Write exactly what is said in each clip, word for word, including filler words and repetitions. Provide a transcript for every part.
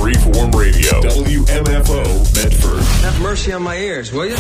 Freeform Radio, W M F O, Medford. Have mercy on my ears, will you?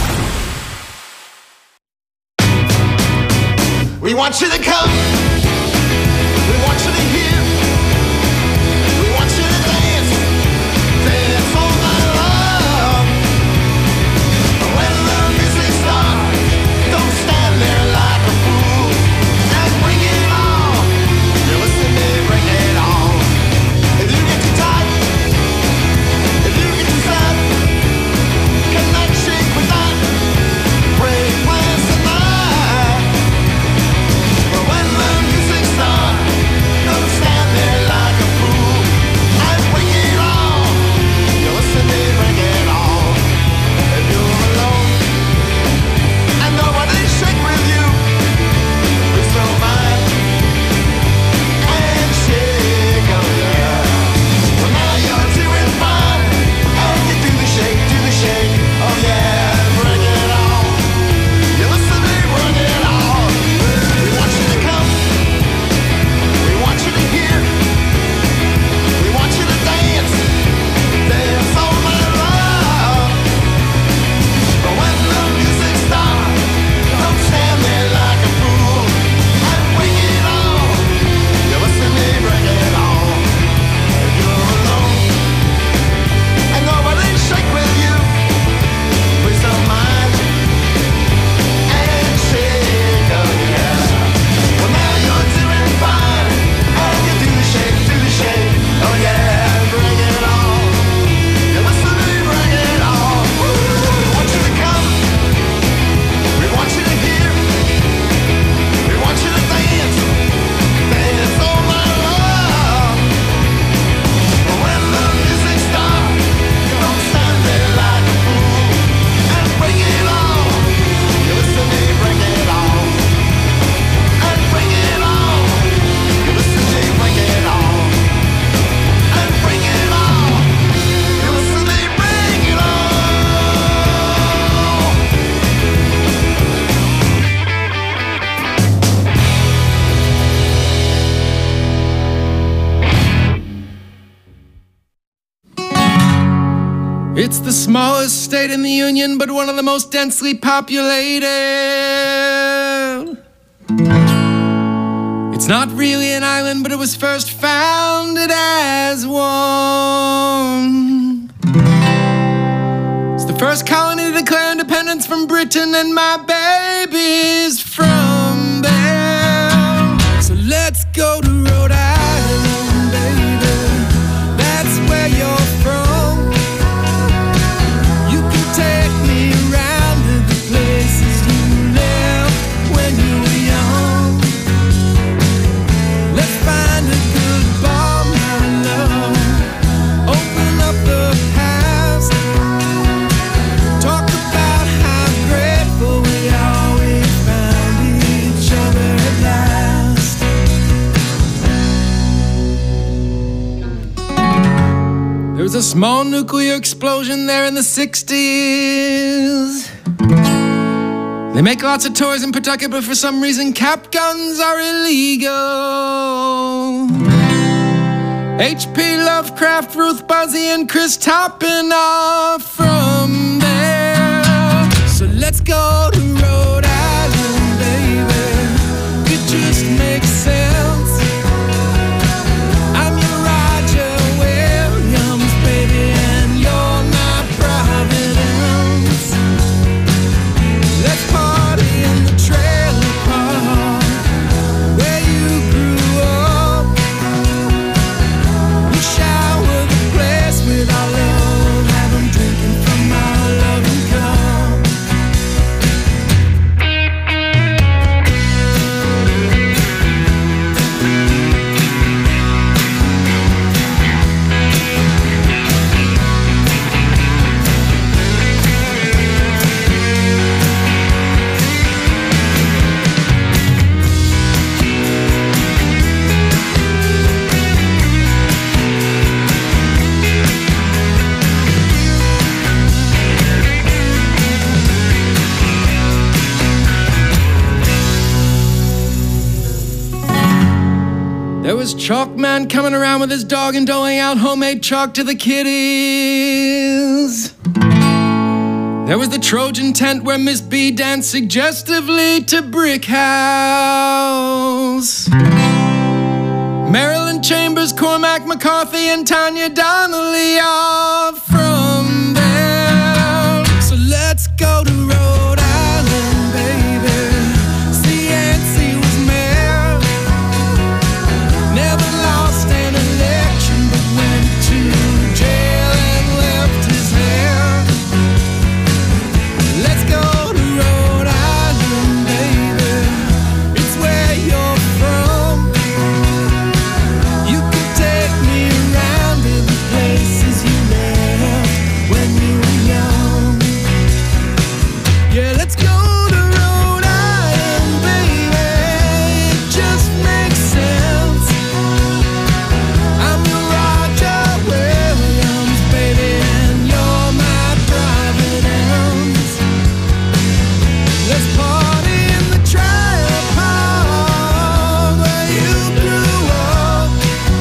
We want you to come. We want you to hear. We want you to dance. Dance all night long. When the music starts, don't stand there like a fool. And bring it on. You listen to me, bring it on. If you get too tight, if you get too sad, cannot shake with that. Break plans tonight. But when the music starts, don't stand there like a fool. And bring it on. You listen to me, bring it on. If you're alone and nobody shake with you, please don't mind. And shake, oh yeah. Well now you're doing fine. And you do the shake, do the shake, oh yeah. Bring it on. You listen to me, bring it on. We want you to come. We want you to hear. We want you to dance. Dance all night long. But when the music starts, don't stand there like a fool. And bring it on. You listen to me, bring it on. If you're alone and nobody shake with you, please don't mind. And shake, oh yeah. Well now you're doing fine. And you do the shake, do the shake, oh yeah. Bring it on. You listen to me, bring it on. We want you to come. We want you to hear. We want you to dance. Dance all night long. But when the music starts, don't stand there like a fool. And bring it on. You listen to me, bring it on. And bring it on. You listen to me, bring it on. And bring it on. You listen to me, bring it on. It's the smallest state in the Union, but one of the most densely populated. It's not really an island, but it was first founded as one. It's the first colony to declare independence from Britain, and my baby's from there. So let's go to Rhode Island, baby. That's where you're from. You can take me around to the places you lived when you were young. Let's find a good bar, my love. Open up the past. Talk about how grateful we always found each other at last. There was a small nuclear explosion there in the sixties. They make lots of toys in Pawtucket, but for some reason cap guns are illegal. H P Lovecraft, Ruth Buzzy, and Chris Toppin are from there. So let's go to Rhode Island, baby. It just makes sense. I'm your Roger Williams, baby, and you're my Providence. Let's party in the trailer park where you grew up. We shower the place with our love, have 'em drinking from our loving cup. Chalk man coming around with his dog and doling out homemade chalk to the kiddies. There was the Trojan tent where Miss B danced suggestively to Brick House. Marilyn Chambers, Cormac McCarthy, and Tanya Donnelly are from there. So let's go to Rhode Island, baby. See, Yancey was mayor. Never lost an election, but went to jail and left his hair. Let's go to Rhode Island, baby. It's where you're from. You can take me around to the places you left when you were young. Yeah, let's go to Rhode Island, baby. It just makes sense. I'm your Roger Williams, baby, and you're my Providence. Let's party in the trailer park where you grew up.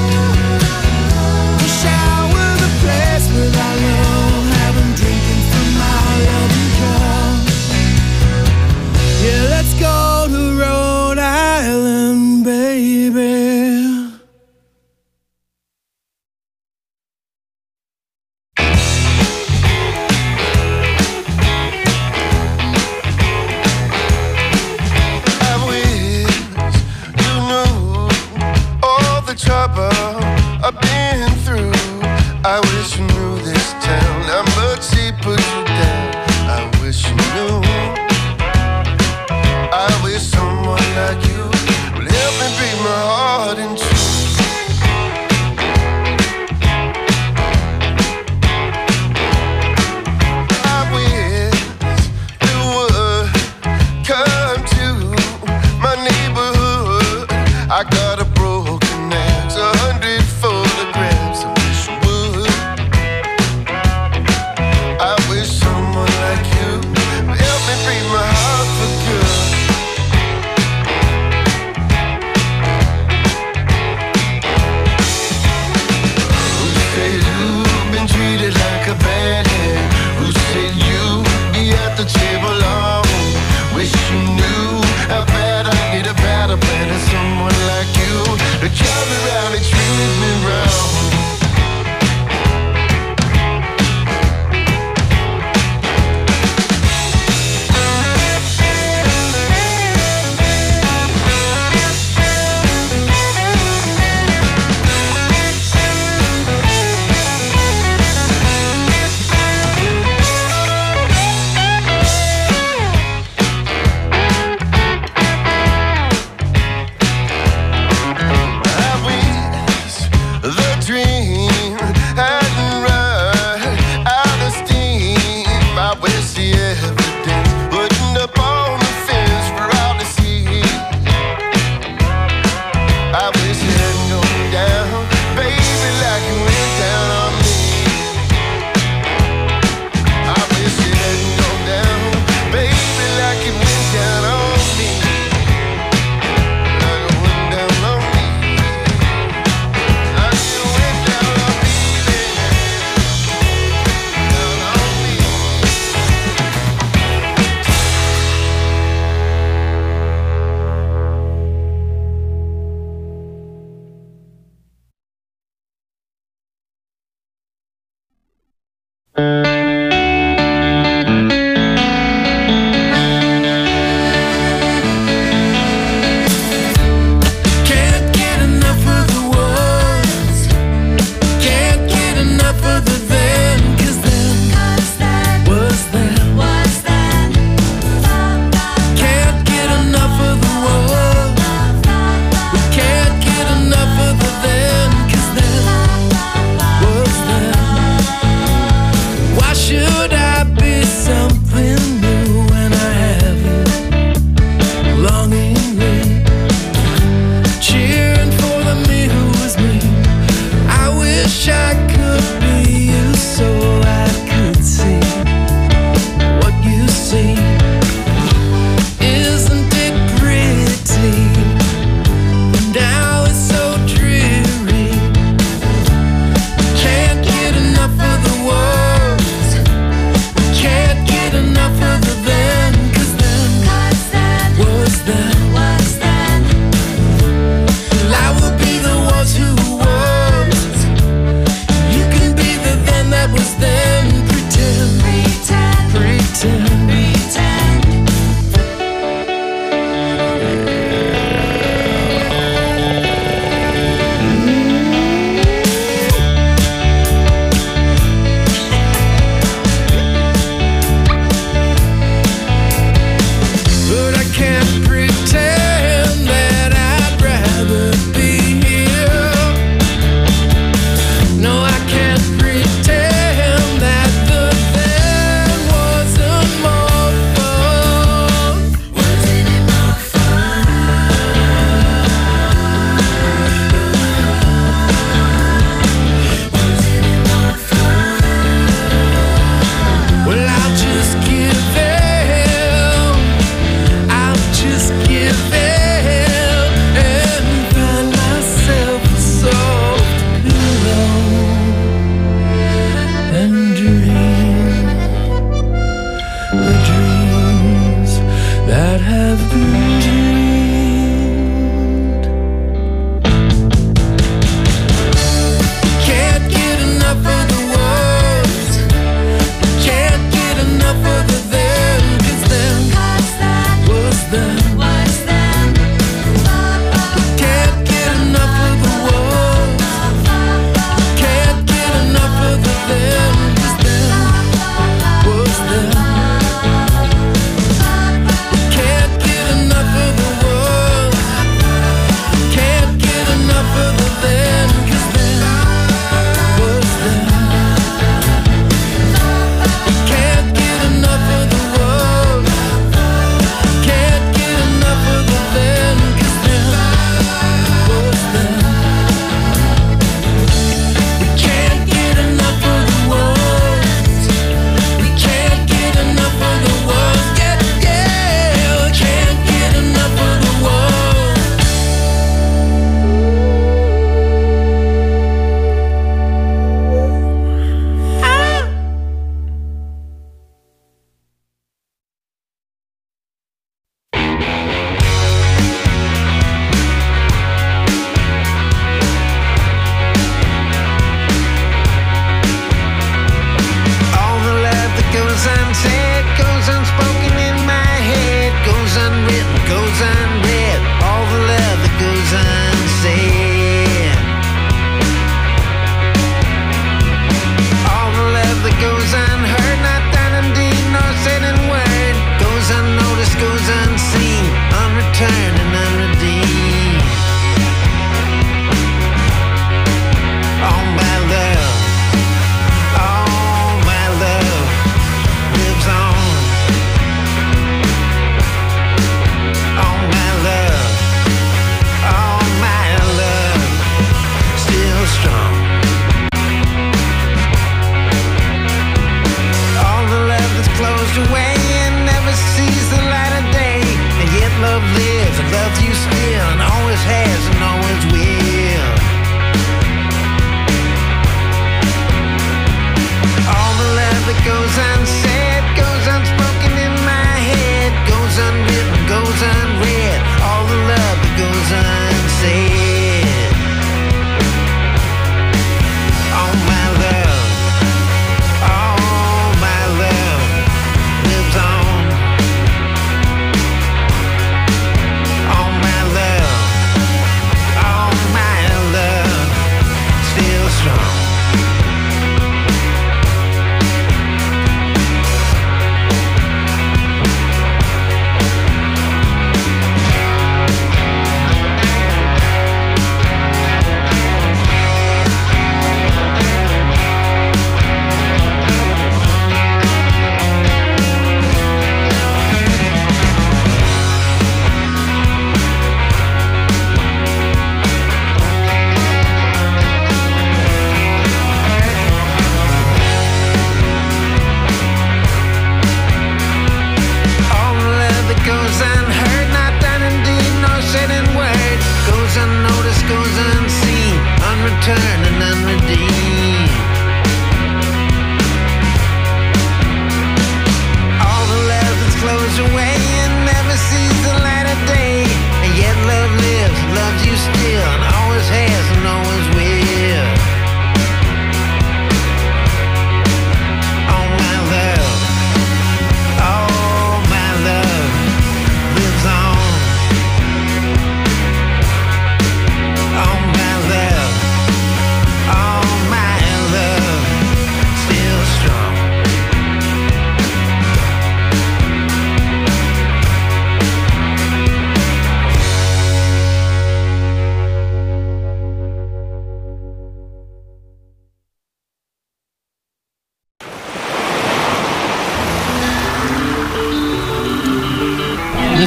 We'll shower the place with our love, have 'em drinking from our loving cup. Yeah, let's go to Rhode Island, baby. I wish you knew all the trouble I've been through. I wish you knew this town, how much he put you down. I wish you knew. I wish someone like you would help me break my heart in two. I wish you would come to my neighborhood. I got a broken axe, a hundred photographs. I wish you would.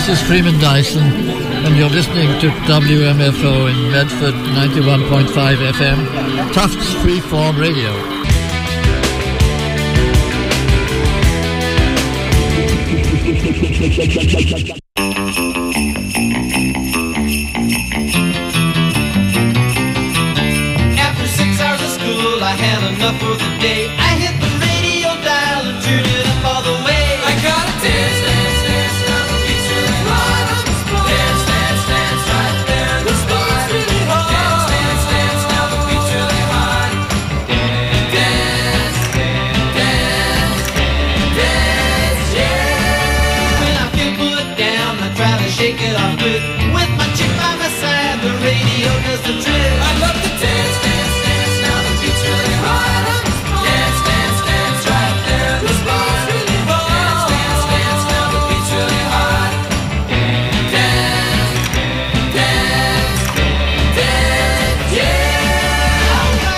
This is Freeman Dyson, and you're listening to W M F O in Medford, ninety-one point five F M, Tufts Freeform Radio. After six hours of school, I had enough for the day. I hit the radio dial and turned it up all the way. I got a dance, dance, dance, now the beat's really hot. Dance, dance, dance, right there, the spot's really hot. Dance, dance, dance, now the beat's really hot. Dance, dance, dance, dance, yeah. When I feel put down, I try to shake it off good. With my chick by my side, the radio does the trick. I love to dance, dance, dance, now the beat's really hot. Dance, dance, dance, right there, the spot's really hot. Dance, dance, dance, now the beat's really hot. Dance, dance, dance, dance, yeah.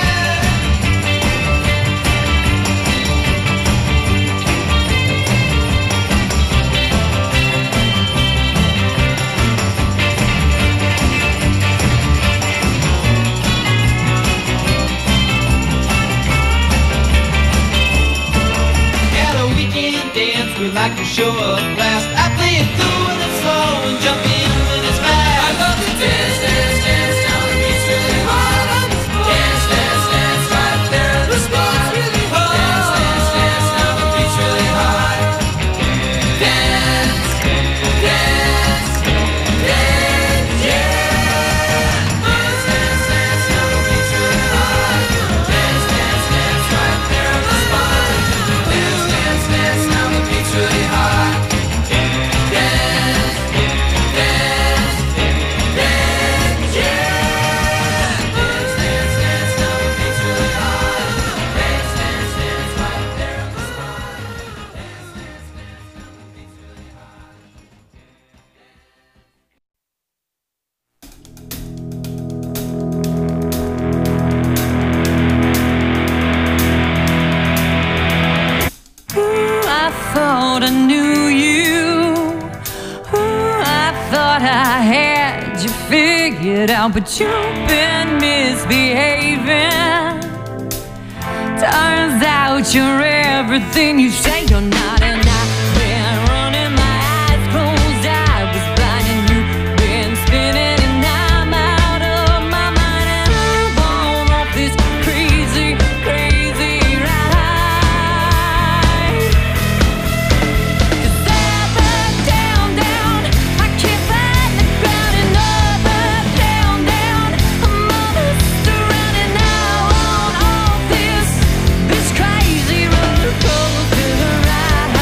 At a weekend dance, we like to show up last. I play it cool when it's slow and jump in when it's fast. I love to dance, dance, dance, now the beat's really hot. Dance, dance, dance, right there, the spot's really hot. Dance, dance, dance, now the beat's really hot. Dance, dance, dance, yeah. Dance, dance, dance, now the beat's really hot. Dance, dance, dance, right there, the spot. Dance, dance, dance, now the beat's really hot. Dance, dance, dance, dance, yeah. Dance, dance, dance, now the beat's really hot. Dance, dance, dance, right there, the spot. Dance, dance, dance, now the beat's really hot. Ooh, I thought I knew you. Ooh, I thought I had you figured out, but you've been misbehaving. Turns out you're everything you say you're not, and I've been running my eyes closed. I was blind and you've been spinning, and I'm out of my mind, and I'm on off this crazy, crazy ride. 'Cause up, up, down, down, I can't find the ground, and up, up, down, down, I'm almost around, and now on off this, this crazy roller coaster ride.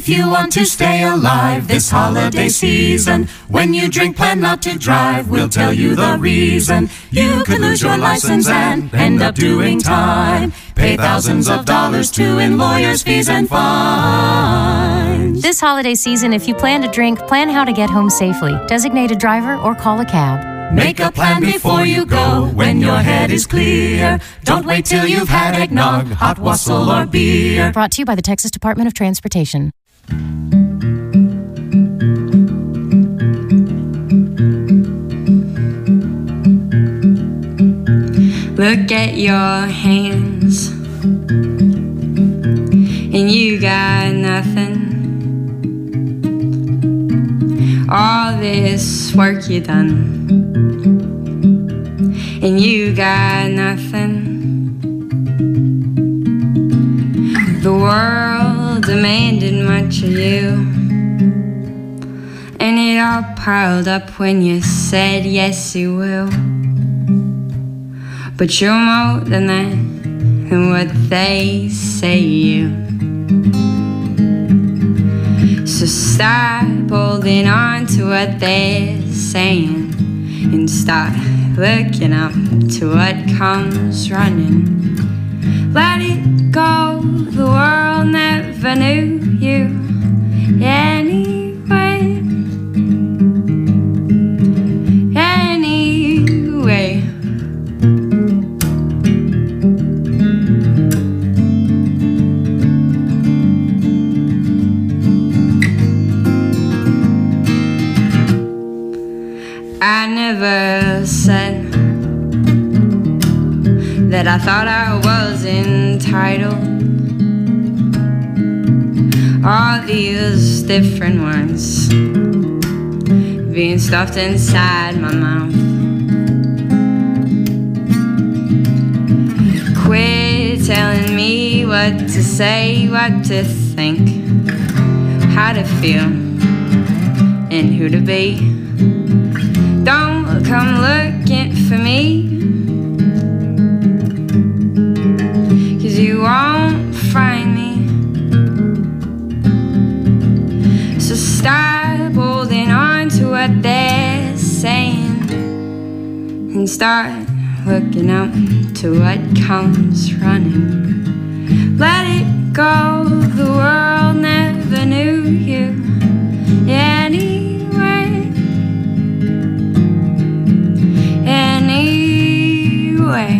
If you want to stay alive this holiday season, when you drink, plan not to drive. We'll tell you the reason. You could lose your license and end up doing time. Pay thousands of dollars to in lawyers' fees and fines. This holiday season, if you plan to drink, plan how to get home safely. Designate a driver or call a cab. Make a plan before you go when your head is clear. Don't wait till you've had eggnog, hot wassail, or beer. Brought to you by the Texas Department of Transportation. Look at your hands, and you got nothing. All this work you done, and you got nothing. The world demanded much of you, and it all piled up when you said yes you will. But you're more than that, than what they say you. So stop holding on to what they're saying and start looking up to what comes running. Let it go, the world never knew you anyway. Anyway. I never said that I thought I was entitled. All these different words being stuffed inside my mouth. Quit telling me what to say, what to think, how to feel, and who to be. Don't come looking for me, 'cause you won't find me. So stop holding on to what they're saying and start looking up to what comes running. Let it go, the world never knew you anyway. Anyway.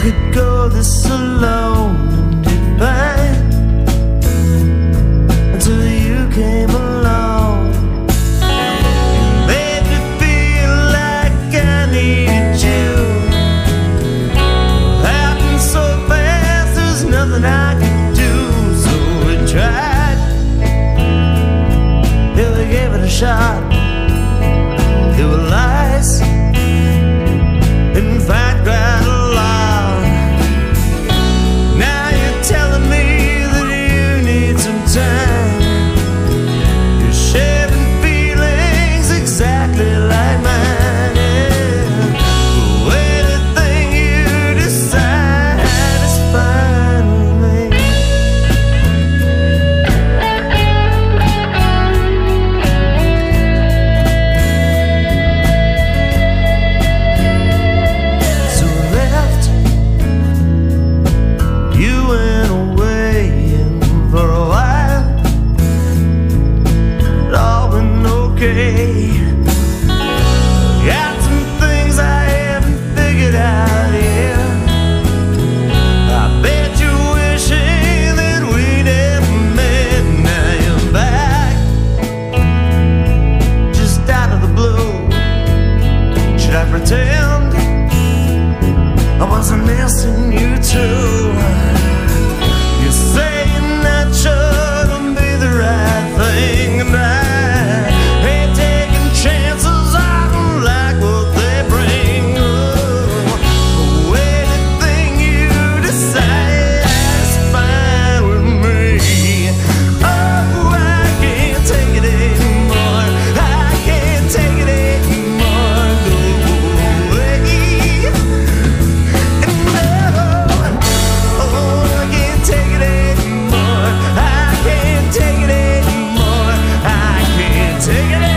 could go this alone and be fine until you came along. You made me feel like I needed you. It happened so fast, there's nothing I could do. So we tried, yeah, we gave it a shot. There were lies, in fact, quite a lot. Now you're telling me that you need some time. You're sharing feelings exactly like mine, yeah. But anything you decide is fine with me. So I left, you went away, and for a while it all went okay. Got some things I haven't figured out yet. I bet you're wishing that we never met. Now you're back, just out of the blue. Should I pretend I wasn't missing you too? You're saying that shouldn't be the right thing, and I ain't taking chances. I don't like what they bring. Oh, anything you decide is fine with me. Oh, I can't take it anymore. I can't take it anymore. Go away. And no, oh, I can't take it anymore. I can't take it anymore. I can't take it anymore.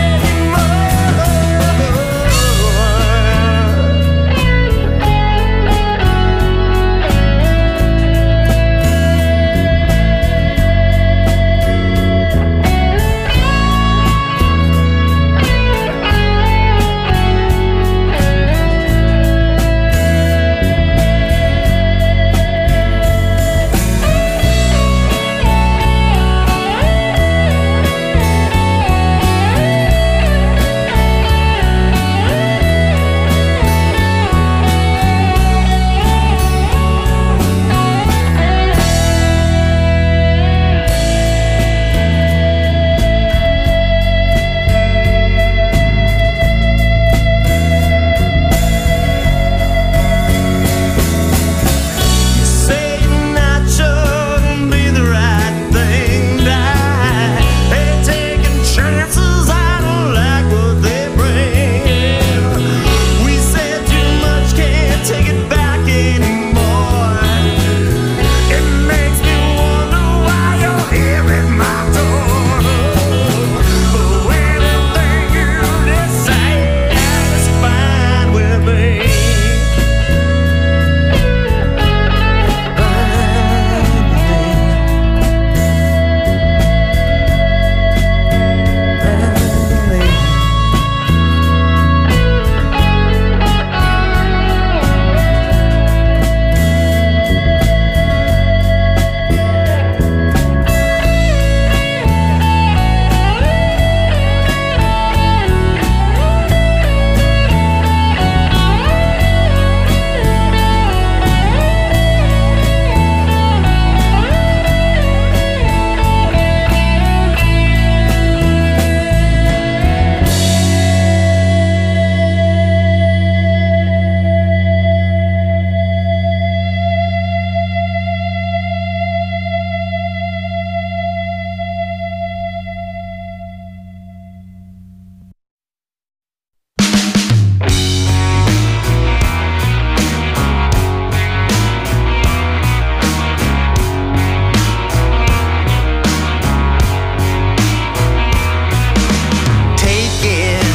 Saying that shouldn't be the right thing. I ain't taking chances. I don't like what they bring. We said too much, can't take it back anymore. It makes me wonder why you're here at my door. Oh, anything you decide is fine with me. Take it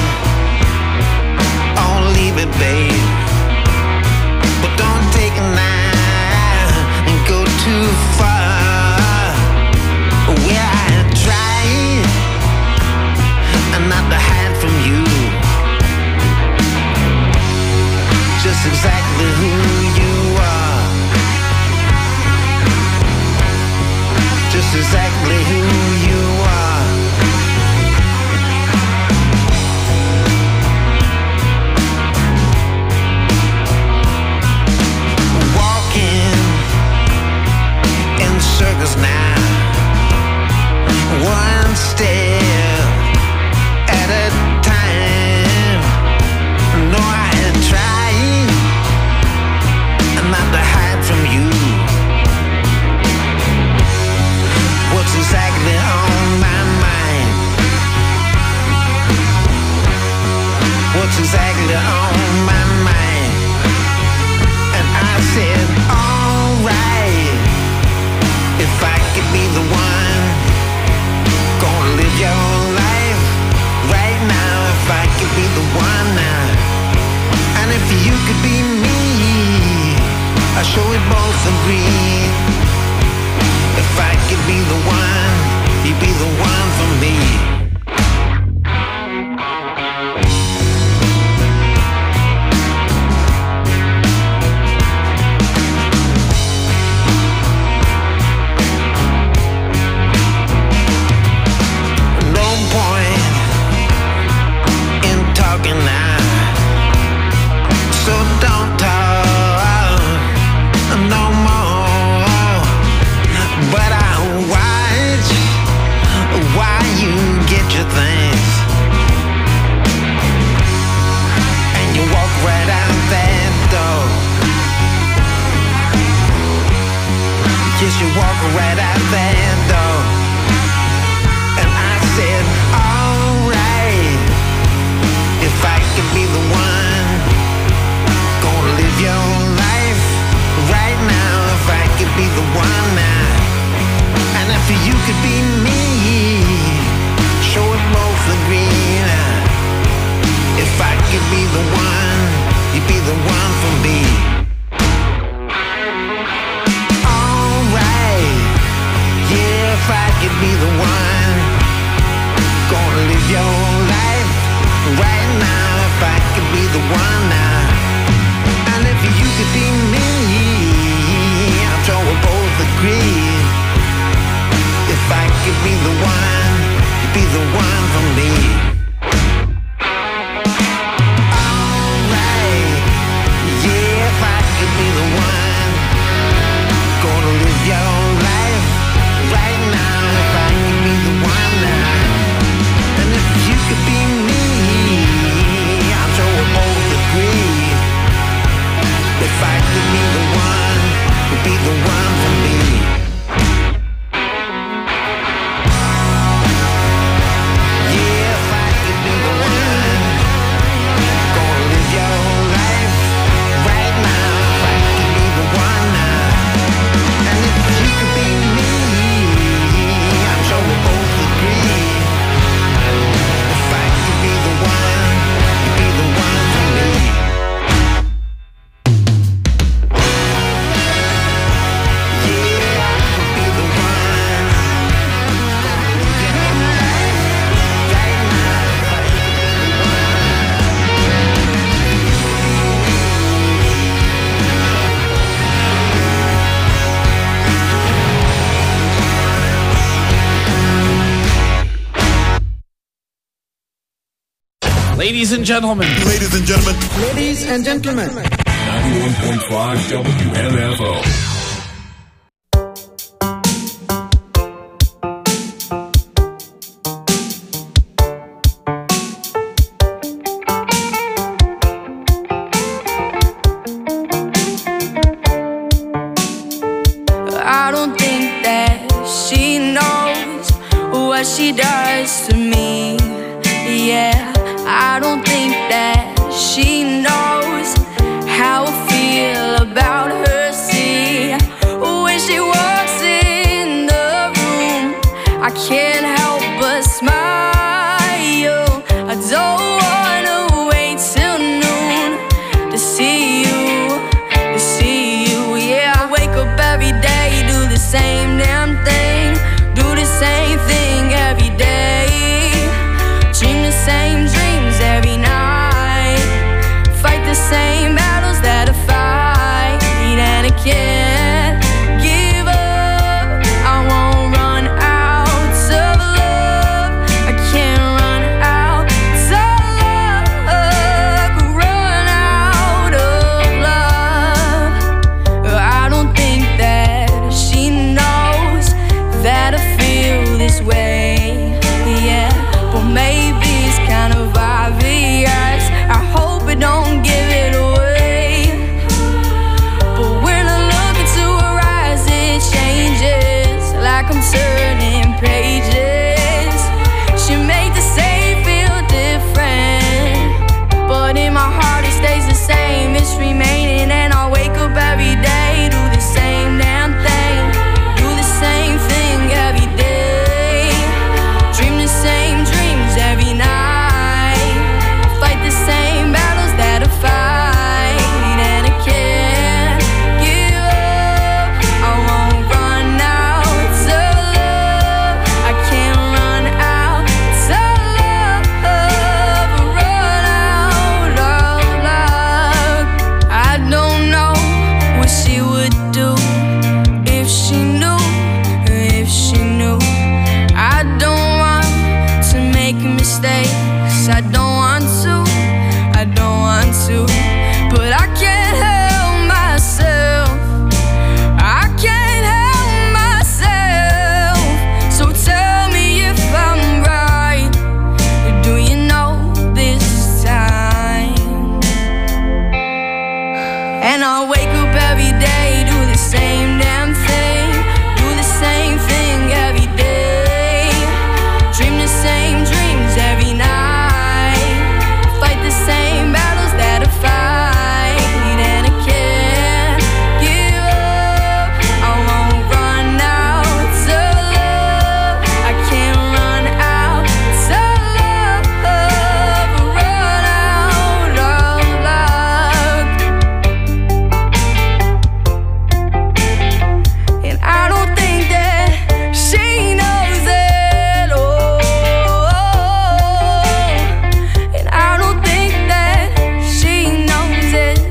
or leave it, babe. But don't take it now and go too far. Well, I tried not to hide from you just exactly who you are. later on my mind. And I said, alright, if I could be the one, gonna live your life right now. If I could be the one now, and if you could be me, I'm sure we both agree. If I could be the one, you'd be the one for me. You walk right out that door. And I said, alright, if I could be the one, gonna live your life right now. If I could be the one now, and if you could be me, sure we both agree now. If I could be the one, you'd be the one for me. If I could be the one, gonna live your life right now. If I could be the one now, and if you could be me, I'm sure we'll both agree. If I could be the one, you'd be the one for me. Alright, yeah, if I could be the one, gonna live your life right now. If I could be the one now, and if you could be me, I'm sure we'll both agree. If I could be the one, you'd be the one for me. Yeah, if I could be the one, gonna live your life right now. If I could be the one now, and if you could be me, I'm sure we both agree. If I could be the one, you'd be the one for me. Yeah, I could be the one, gonna live your life right now. If I could be the Ladies and gentlemen. Ladies and gentlemen. Ladies and gentlemen. ninety-one point five W M F O. I don't think that she knows what she does to me. Yeah, I don't think that she knows how I feel about her. See, when she walks in the room, I can't help but smile. I don't wanna wait till noon to see you, to see you. Yeah, I wake up every day, do the same damn thing, do the same thing every day, dream the same dreams every night. remaining, and I'll wake up every day, do the same damn thing, do the same thing every day, dream the same dreams every night, fight the same battles that I fight, and I can't give up. I won't run out of love. I can't run out of love, run out of love. I don't know what she would do if she knew, if she knew. I don't want to make mistakes, I don't want to, I don't want to, but I can't help myself, I can't help myself. So tell me if I'm right, do you know this time? And I'll wake up every day, do the same damn thing, do the same thing every day, dream the same dreams every night, fight the same battles that I fight, and I can't give up. I won't run out of love. I can't run out of love, run out of love. And I don't think that she knows it. Oh, and I don't think that she knows it.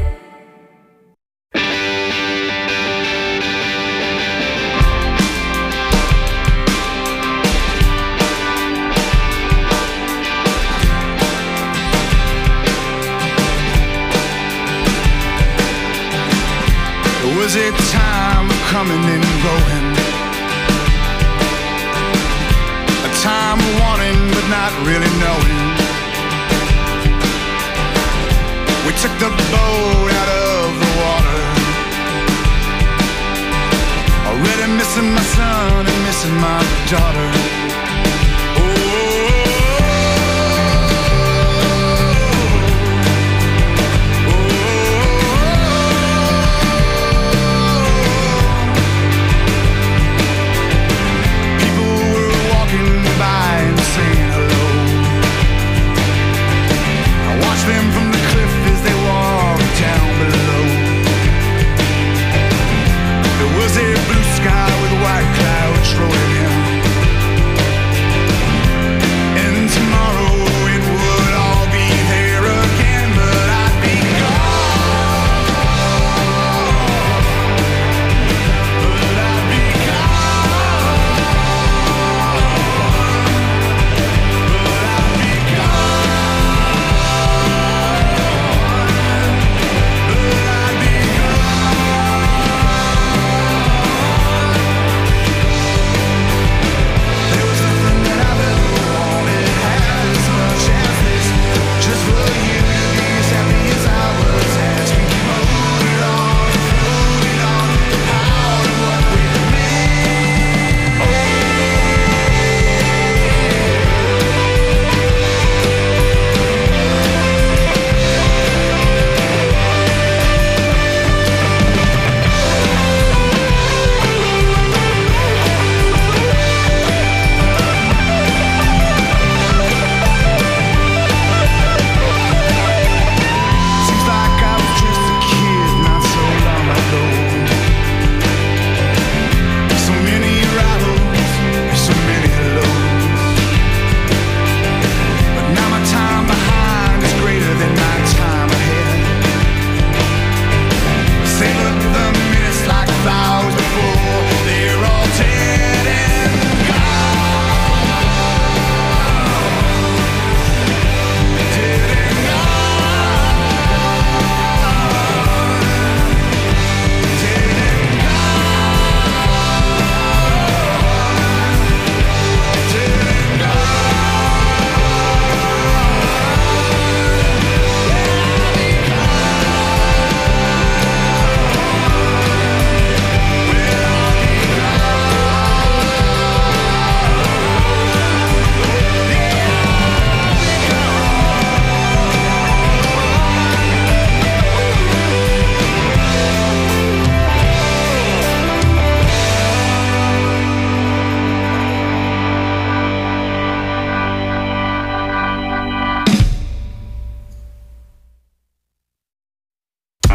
Was it time coming and going? A time wanting but not really knowing. We took the boat out of the water, already missing my son and missing my daughter. By and saying hello. I watch them from the cliff as they walk down below. There was a blue sky with white clouds rolling in.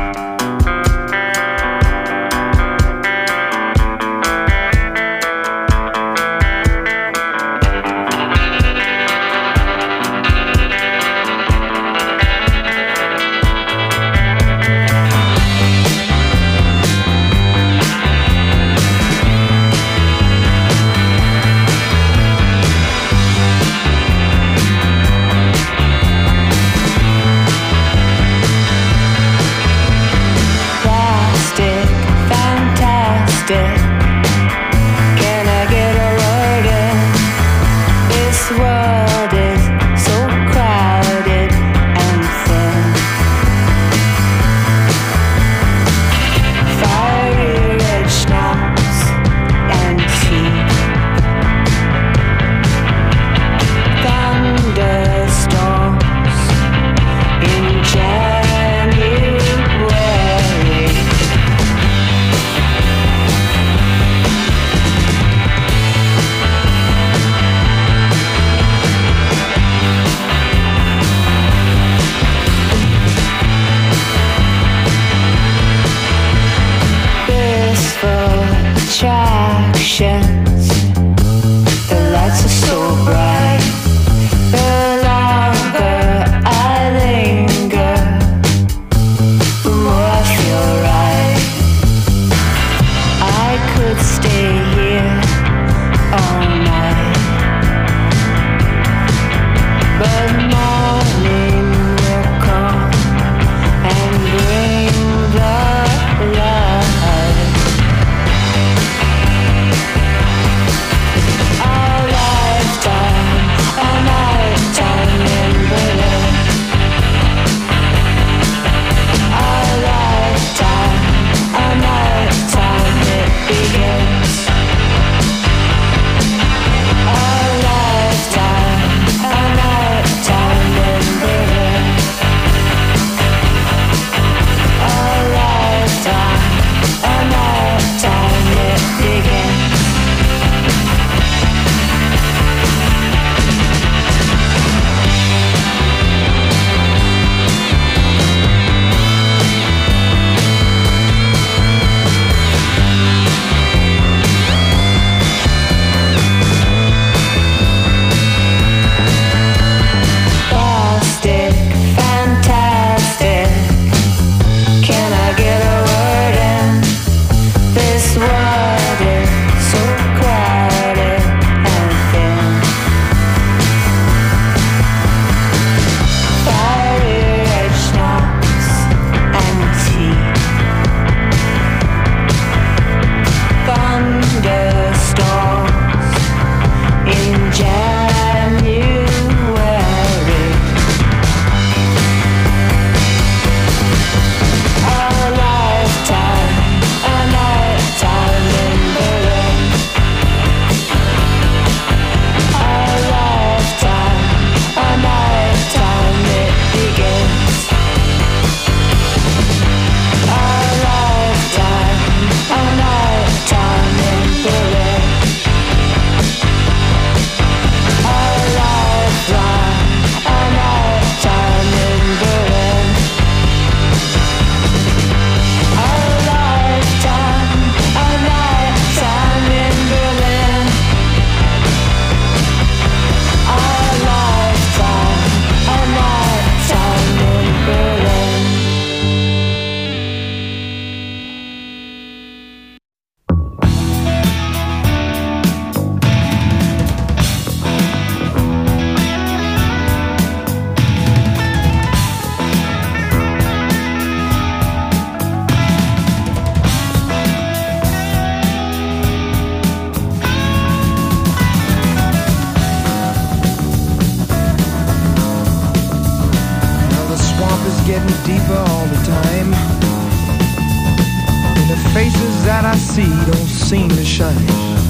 that I see don't seem to shine.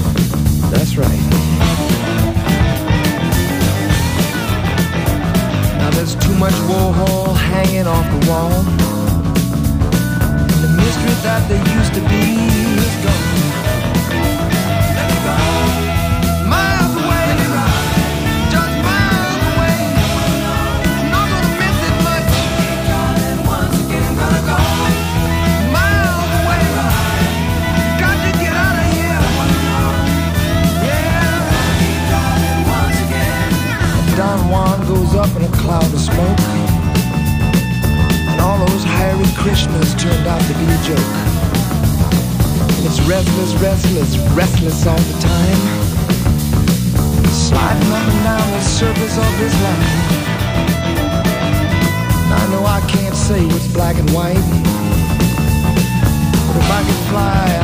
That's right. Now there's too much Warhol hanging off the wall, and the mystery that there used to be is gone. Let me go. Miles away, just miles away. I'm not gonna miss it much. Keep calling once again, gonna go. conditioners turned out to be a joke. It's restless, restless, restless all the time, sliding up and down the surface of this line. I know I can't say what's black and white, but if I could fly